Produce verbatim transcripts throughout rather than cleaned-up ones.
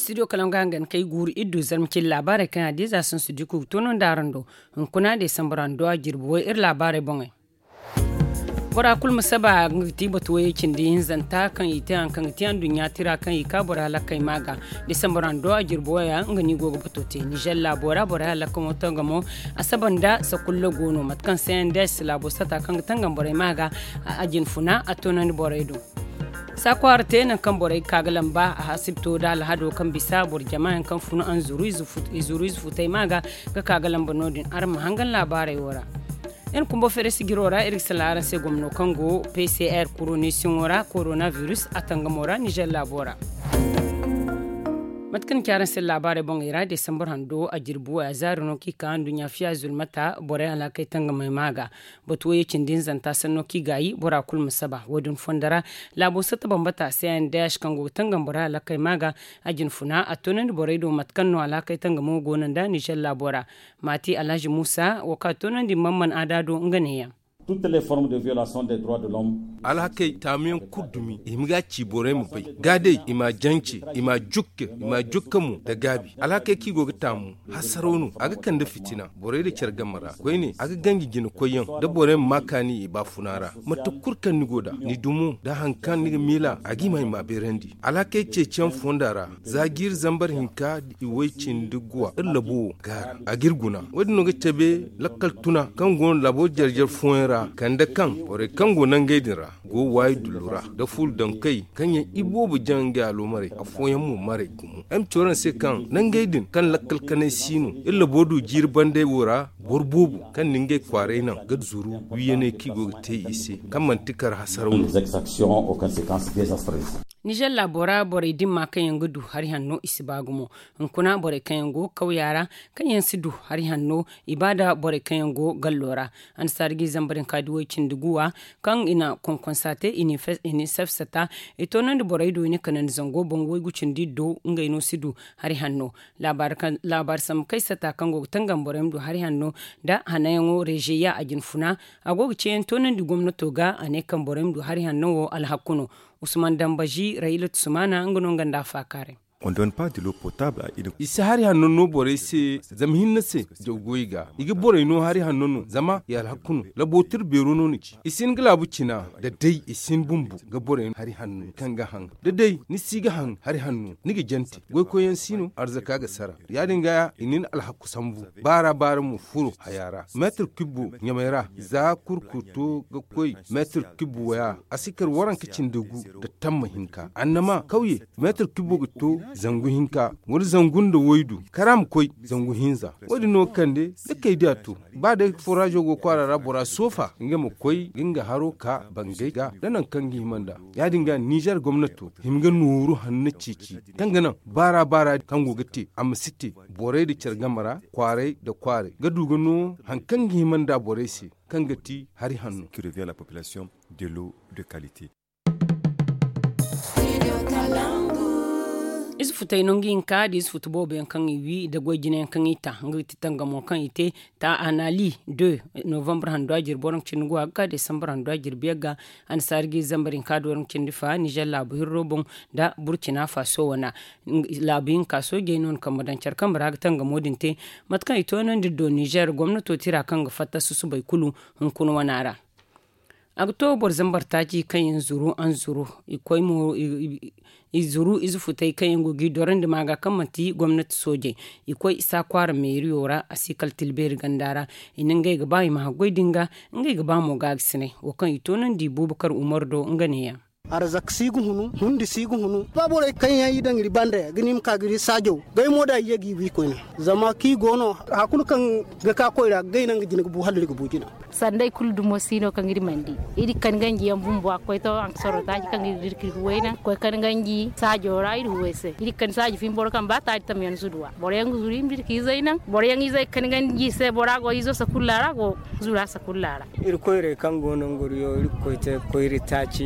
studio kalangangan kai guri iddu zarmkin labarai kan hadiza sun su diku tonon darando kuna de sambarando a jirbo ir labarai bongai bora kul musaba ngiti batuwe kindi hinzanta kan ite an kan tiyan dunya tira kan ika bora la kai maga de sambarando a jirbo ya ngani gogo batote nijella bora bora la kan to gamo asabanda sa kullo gono matkan sen des labo sata kan tangan bora maga a ajin funa atonan bora ido sakwar tena kan borai kagalan ba a hasibto da alhado kan bisa bor jama'an kan funu an zuru izuru futai maga ga kagalan banodin arma hangan labarai wara en kumbo fere sigirora irik salara se gomno kango P C R coronation wara coronavirus atangamora Niger labora matkan kyaran sai labarai bon ira December hando a jirbu a zaruno ki kan dunya fiya zulmata bore ala kai tanga mai maga batuwa yakin din zanta sanno ki gayi bora kul musaba wadun fondara labo sata bambata sai an dash kan go tanga bora ala kai maga ajin funa atonan bore do matkan no ala kai tanga mo gonan da Niger labora mati Alhaji Musa wakatonan di mamman adado nganeya toutes les formes de violation des droits de l'homme. Alhake tamiyon kudumi imiga cibore mu bai gade ima janci ima jukke ima jukkamu da gabi alhake ki goga tamu hasaronu aga kan da fitina bore da kyar gamara koi ne aga gangi gina koyan da bore makani ba funara mata kurkan ni goda ni dumu da hankan ni mila agi mai ma berendi alhake ce can fondara zagir zambar hinka iwaicin dugwa illabo gar agirguna wadin no ga tabe lakkal tuna kan gon labo jarjar fonra kanda kan ore kango nan gaidira go wai dulura da ful dan kai kanya ibobu jange alomare afoyan mu mare gumu am toran se kan nan gaidin kan lakkal kane sinu illa bodu jirbande wora borbobu kan ninge kware nan gad zuru wiyene kigo te ise kan mantikar hasarun les exactions aux conséquences désastreuses. Niger labora bore dimma kayan gudu har hanno isibagumo nkuna bore kayan go kawyara kayan sidu har hanno ibada bore kayan go gallora an sargi zambarin kaduwo cinduguwa kan ina konkonsate ini ini safsata ito nan bore do ne kanan zango bongo gucin diddo ngai no sidu har hanno labar kan labar sam kai sata kan go tangan bore mdu har hanno da hanayan rejiya ajin funa agogo cen to nan di gwamnato ga ane kan bore mdu har hanno alhakuno Usman Dambaji Railat Sumana ngono nganda fakare. On donne pas de l'eau potable à Idou. Isi hari hannono bore se zamhin nase jogoiga. Igi bore no hari hannono zama ya hakunu la botir berono niki. Isin gila bucina da dai isin bumbu ga bore hari hannu kanga hang. Da dai ni siga hang hari hannu nigi janti. Goi koyen sino arzaka ga sara. Ya dinga inin alhaku sambu. Bara bara mu furo hayara. Metr kubu nyamera za kurkuto ga koi metr kubu ya asikar waran kicin dugu da tamma hinka. Annama kauye metr kubu to zangu hinka wani zangun da waidu karam koi zangu hinza wadi no kande da kai da to ba da forajo go kwara rabura sofa inga mu koi ginga haro ka bangai ga danan kan himanda ya dinga Niger gwamnato himga nuru hannu cici dangana bara bara kan go gate am city bore da cergamara kware da kware ga dugano hankan himanda bore se kan gati hari hannu qui revient à la population de l'eau de qualité. Is futai nongin ka dis futbo ben kan wi da gojine kan ita ngiti tanga mo kan ite ta anali deux novembre hando ajir boron cingu aga december hando ajir biega an sargi zambarin ka doron cindifa Niger labu hirrobon da Burkina Faso wana labin kaso ge non kamadan charkan baraga tanga modinte matkan ito non do Niger gwamnato tira kan ga fatta su bai kulu hun kunu wanara October zambar taji kan yin zuru an zuru ikoi mu izuru izufutai kan yin gogi doron da maga kan mati gwamnati soje ikoi isa kwara mai riyora a sikal tilberi gandara inin gai gaba yi mahagwai dinga ngai gaba mu ga sine wakan ito nan di Bubakar Umar do nganeya arzak sigu hunu hundi sigu hunu babore kan yayi dan ribande ginim ka giri sajo gai moda yegi wi ko ne zama ki gono hakul kan ga ka koira gai nan gijin bu halli go bujina sandai kul dumo sino kan giri mandi idi kan ganji yam bumbo ko to an soro taji kan giri dirki wayna ko kan ganji sajo rai huwese idi kan saji fim bor kan bata tam yan sudwa bor yang zurim dirki zainan bor yang izai kan ganji se borago izo sakullara go zura sakullara ir koire kan gono ngoriyo ir koite koire taci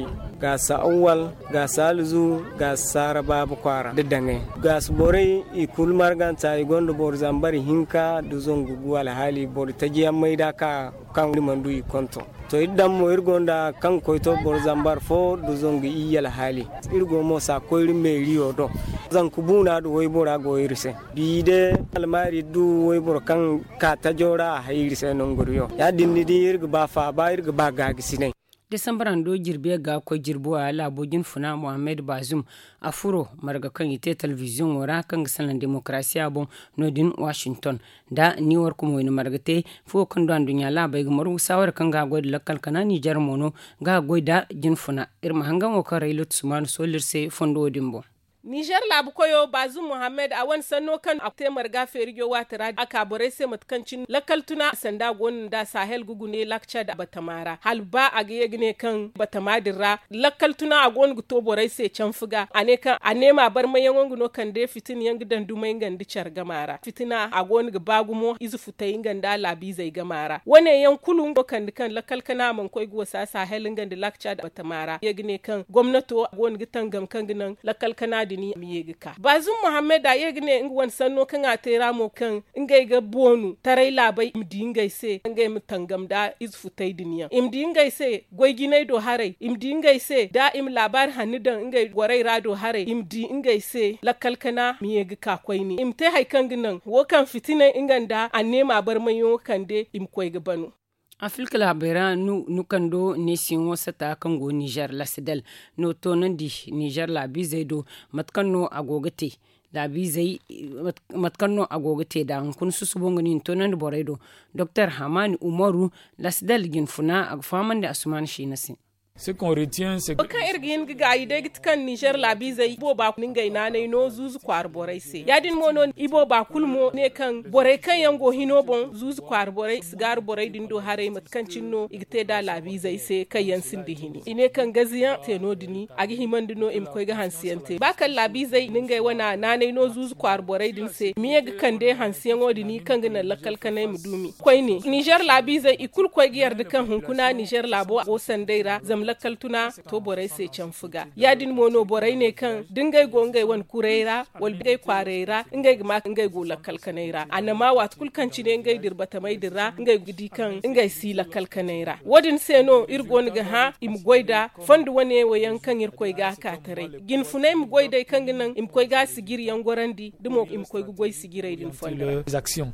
ga sa'awal ga salzu ga saraba bukwara da dangai ga suborai ikul marganta igondo bor zambari hinka du zongu wala hali bor tajiya maida ka kan mandu i konto to idan mo irgonda kan koyto bor zambar fo du zongu iyala hali irgo mo sa koyri meri odo zan kubuna do way bora go irse dide almari du way bor kan ka tajora hayirse non goriyo ya dinni di irgo ba fa ba irgo ba ga gisine Desambaran do jirbe ga ko jirbo a labogin funa Mohamed Bazoum afuro marga kan ite television wara kan salan demokrasiya bon nodin Washington da New York mo ina margate fo kan do andunya labai ga maru sawar kan ga god lakal kana Niger mono ga goida jin funa irma hangan o kan Railut Suman solirse fondo dimbo Niger labu koyo Bazoum Mohamed a wani sanno kan a temar gafe rigyo watara aka bore sai matkancin lakaltuna sanda gonin da Sahel gugune lakca da batamara halba a ga yegne kan batamadira lakaltuna a gon guto bore sai can fuga ane kan anema bar mayan wanguno kan de fitin yang dan dumai gandi char gamara fitina a gon ga bagumo izu futai ganda labi zai gamara wane yan kulun kan kan lakalkana man koy go sa Sahel gandi lakca da batamara yegne kan gwamnato gon gitan gam kan ginan lakalkana ni miyegika Bazoum Mohamed a yegne ingwan sanno kan atera mo kan ingay ga bonu tarai labai imdi ingay se ingay mutangam da izfutai duniya imdi ingay se goyginai do harai imdi ingay se da im labar hanidan ingay warai rado harai imdi ingay se lakalkana miyegika koyni imte haikan ginan wo kan fitina inganda annema bar mayo kande im koy ga banu Afrika labera nu nukando nation wasata kango Niger la sedel no tonan di Niger la bizaido matkanno agogate la bizai matkanno agogate da kun susubongani tonan boredo Dr Hamani Umaru la sedel ginfuna agfaman da asuman shi nasi Ce qu'on retient, c'est que... Kan irgin giga ide gitkan Niger labi zai ibo ba ningai na ne no zuzu kwar borai se. Yadin mono ibo ba kulmo ne kan borai kan yango hino bon zuzu kwar borai sigar borai dindo hare matkan cinno igte da labi zai se kai yansin dihini. Ine kan gaziya te no dini agi himandino im koy ga hansiyante. Ba kan labi zai ningai wana na ne no zuzu kwar borai din se. Miye ga kan de hansiyan odini kan gina lakal kanai mudumi. Koy ne Niger labi zai ikul koy giyar da kan hunkuna Niger labo go sandaira zam lakaltuna to borai sai can fuga yadin mono borai ne kan dingai gongai wan kureira wal gai kwareira ingai ma ingai go lakalkanaira anama wat kulkanci ne ingai dirbata mai dirra ingai gidi kan ingai si lakalkanaira wadin seno irgon ga ha im goida fandu wane wayan kan ir koy ga ka tare gin funai im goida kan ginan im koy ga sigir yan gorandi dimo im koy goy sigirai din fonda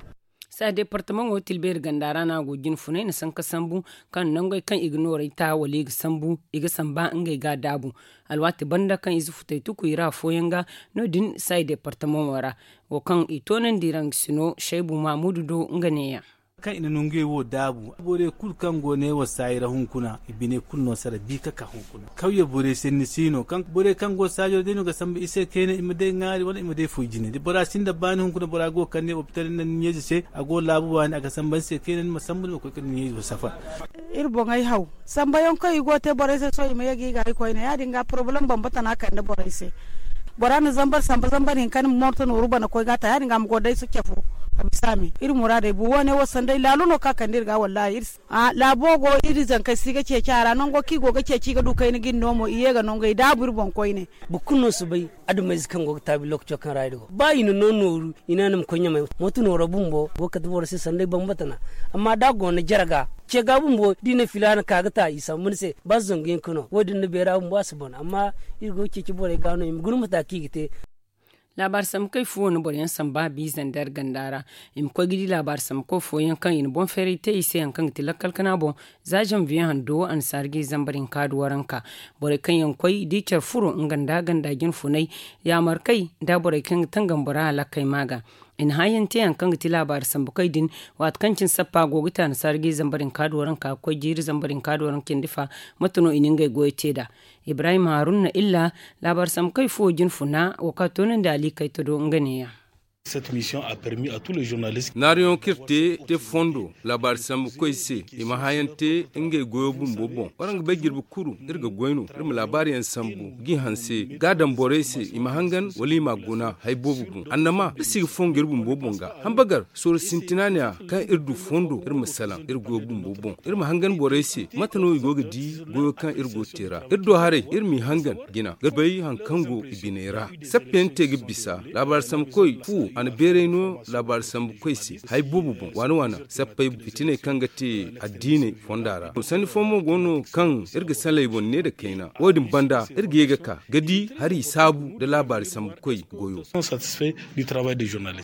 sa departement hotel ber gandara na gogin funai na san kasambu kan nangai kan ignore ta wale ga sambu iga samba ngai ga dabu alwati banda kan izu futai tuku ira foyanga no din sai departement wara wo kan itonan dirang sino shaibu mamudu do nganeya kan ina nunge wo dabu bore kul kan gone wa sayra hunkuna ibine kul no sara bika ka hunkuna kawye bore senni sino kan bore kan go sajo deno ga sambe ise kene imade ngari wala imade fujine di bora sinda bani hunkuna bora go kanne hospital nan nyeje se ago labu wani aga samban se kene masambul ko kan nyeje safa irbo ngai haw samba yon kai go te bore se so ime yagi ga ko ina ya dinga problem bambata na kan da bore se bora na zambar samba zambar hin kan morto no rubana ko gata ya dinga mo dai su kefu abisami iri murade bu wone wasan dai lalu no ka kandir ga wallahi ir a labogo iri zan kai siga ce kyara non go ki go ga ce ki ga dukai ni gin nomo iye ga non ga da bur bon koy ne bukunno su bai adu mai kan go tabi lokcho kan raido ba ina non noru ina nam konya mai motu no robumbo go ka dubor se sandai bambatana amma da go na jarga ce ga bumbo dina filana ka ga ta isa mun se bazon gin kuno wodin ne bera bumbo asbon amma irgo ke ki bore gano im gurmuta ki gite labar sam kai fo no boren sam ba bi zandar gandara im ko gidi labar sam ko fo yan kan in bon feri te ise yan kan tilakal kana bon zajan vian hando an sargi zambarin kadu waranka bore kan yan koi di char furo nganda ganda gin funai ya mar kai da bore kan tangan bara lakai maga in hayan te yan kan tilabar sam kai din wat kancin sappa gogita an sargi zambarin kadu waranka ko jiri zambarin kadu warankin difa matuno iningai goyete da Ibrahim Haruna illa labar sam kai fo jin funa wakatonin da ali kai to do nganeya Cette mission a permis à tous les journalistes. Narion kirte te fondo labar sam koise ima hayante nge goyo bumbo bon. Warang begir bu kuru irga goyno irma labari yan sambu gi hanse gadan borese ima hangan wali maguna hay bobu bun. Annama sig fongir bumbo bonga. Hambagar sur sintinania kan irdu fondo irma salam irgo bumbo bon. Irma hangan borese matano igoga di goyo kan irgo tera. Irdo hare irmi hangan gina garbay hankango ibinera. Sapente gibisa labar sam koy fu an bereno labar sam koysi hay bobu bon wana wana sappay fitine kangati addine fondara to sani fomo gono kan irga salay bon ne da kaina wodin banda irga yega ka gadi hari sabu da labar sam koy goyo satisfait du travail des journalistes.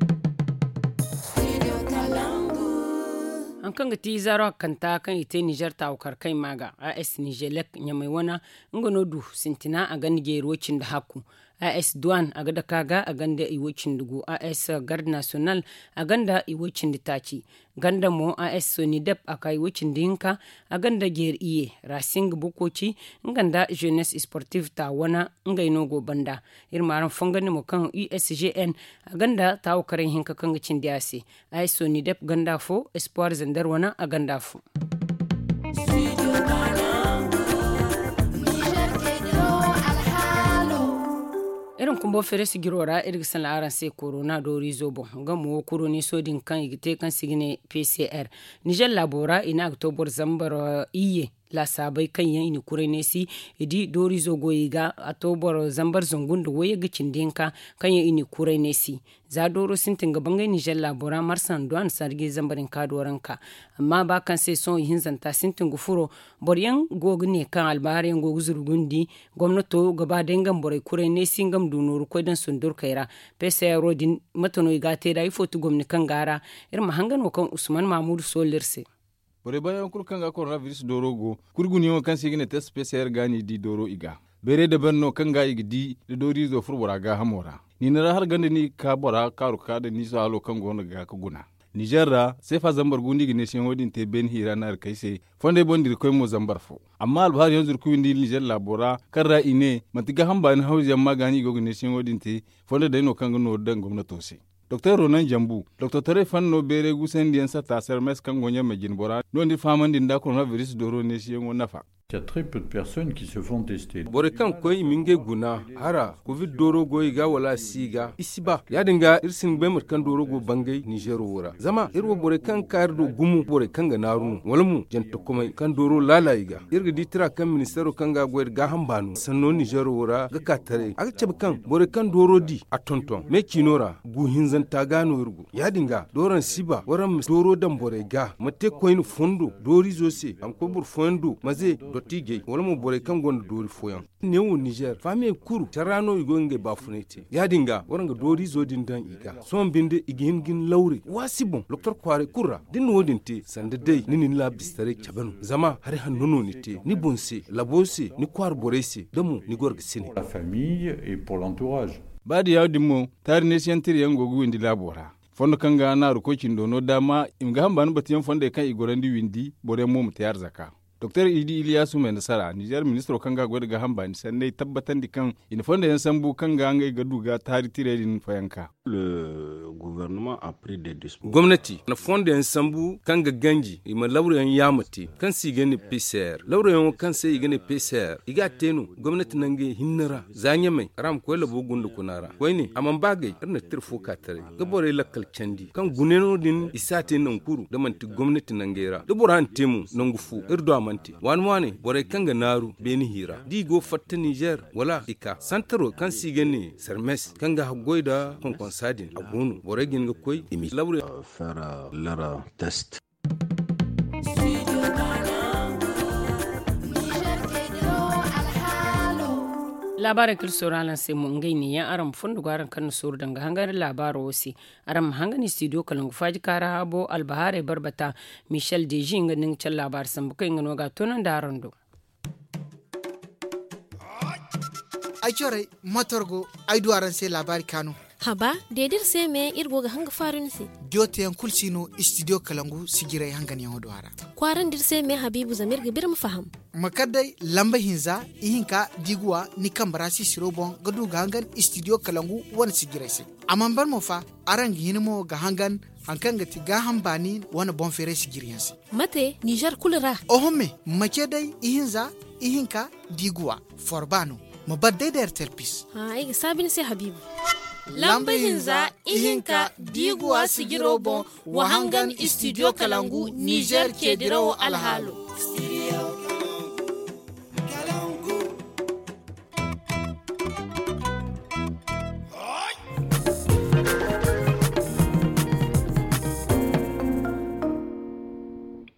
an kan ga ti zaro kanta kan ite Niger ta ukar kai maga A S Nigelek nyamai wana ngono du sintina a gan gerocin da haku A S Douane a gada kaga a ganda iwocin dugu A S Garde National a ganda iwocin da taci ganda mo A S Sonidep a kai iwocin dinka a ganda ger iye Racing Bukoci nganda Jeunesse Sportive ta wana ngaino go banda irmaran fongani mo kan U S G N a ganda ta ukarin hinka kan gicin diase A S Sonidep ganda fo Espoir Zandar wana a ganda fo. irin kumbo fere sigirora irgisan la'aran sai corona do rizo bon ga mu kuro ne sodin kan igite kan sigine P C R Niger labora ina October zambar iye la sabai kan yan ini kure ne si idi dori zo goyiga October zambar zungun da waye gicin dinka kan yan ini kure ne si za doro sintin gaban ga Niger labora marsan duan sarge zambarin kadoranka amma ba kan sai son yin zanta sintin gufuro boryan gogne kan albarin gogu zurgundi gwamnato gaba dangan borai kure ne singam dunuru ko dan sundur kaira P C R rodin matano igate da ifotu gwamni kan gara irin mahangan kan Usman Mahmud Solirse bore bayan kurkan ga coronavirus dorogo kurguni o kan sigine test P C R gani di doro iga bere da banno kan ga igdi da dori zo furbura ga hamora ni na har ganda ni ka bora karu ka da ni so alo kan gona ga ka guna Niger ra sai fa zambar gundi gine shin hodin te ben hira na kai sai fonde bondir koy mo zambar fo amma albar yanzu ku indi Niger labora karra ine matiga hamba ni hawjan magani go gine shin hodin te fonde da no kan no dan gwamnato sai Docteur Ronan Jambu, Docteur Tere Fanno Bere Gusen Diensa Tasser Mes Kangonya Megin Bora, non di Faman Dinda Coronavirus Doro Nation Nafa. Il y a très peu de personnes qui se font tester. Borekan koy minge guna hara covid doro goy ga wala siga isiba ya dinga irsin be murkan doro go bangay Niger wora zama irwo borekan kardo gumu borekan ga naru walmu janta kuma kan doro lalaiga irga ditira kan ministero kan ga goy ga hambanu sanno Niger wora ga katare aga cebe kan borekan doro di a tonton me kinora gu hinzan ta gano irgo ya dinga doran siba waran doro dan borega mate koyin fondo dori zose am ko bur fondo maze dotige wala mo bore kan gon dori foyan newo Niger fami kuru tarano igonge bafunete ya dinga waranga dori zodin dan iga son binde igin gin laure wasibon doktor kware kurra din wodin te sande dai ninin la bistare cabanu zama har hannono ni te ni bonse labose ni kwar borese damu ni gorga sine la famille et pour l'entourage badi yawdimo tar ne scientifique yango guindi labora fondo kanga na rukokin dono dama imga hambanu batiyan fonde kan igorandi windi bore mum tayar zaka Docteur Idi Iliyasu mai nasara Niger ministro kanga gwada ga hamba ni sanne tabbatan di kan in fonda yan sambu kanga ngai ga duga tari tiredin fayanka. Le gouvernement a pris des dispositions. Gwamnati na fonda yan sambu kanga ganji ima lawre yan yamati kan si gani P C R lawre yan kan sai gani P C R iga tenu gwamnati nange hinnara zanya mai ram ko labo gundu kunara ko ne amman bagay irna tirfo ka tare gabore lakkal candi kan guneno din isate nan kuru da manti gwamnati nangera da buran temu nangufu irdo manti wani wani bore kanga naru beni hira digo fatta Niger wala ika santaro kan sigene sermes kanga hagoida konkon sadin agunu bore ginga koy imi lawre faire leur test. labarin kilsoralan sai mun gaini ya aram fundu garan kan sur danga hangar labaro wasi aram hangani studio kalangu faji kara habo albahare barbata Michel Deji nganin cin labar san bukai ngano ga tonan darando ai chore motorgo ai duaran sai labari kanu haba dedir se me irgo ga hanga farin si diote yan kulsino studio kalangu sigirai hangan yan hodwara kwaran dir se me habibu zamir ga bir mu faham makadai lamba hinza ihinka digwa ni kambara si sirobon gadu ga hangan studio kalangu wan sigirai se amman bar mo fa arang hinmo ga hangan hankan ga tiga hambani wana bon fere sigiriyansi mate niger kulra ohome makedai ihinza ihinka digwa forbano mabadai da terpis ha ai sabin se habibu lamba hinza ihinka digwa sigirobon wahangan studio kalangu niger ke dirawo alhalo.